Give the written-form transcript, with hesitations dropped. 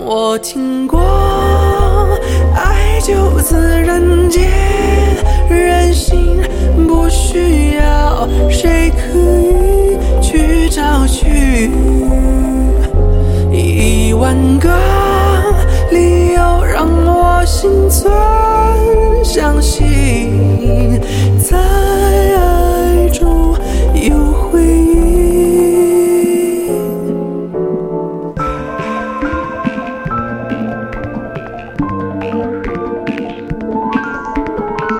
我听过，爱就自然界，人心不需要。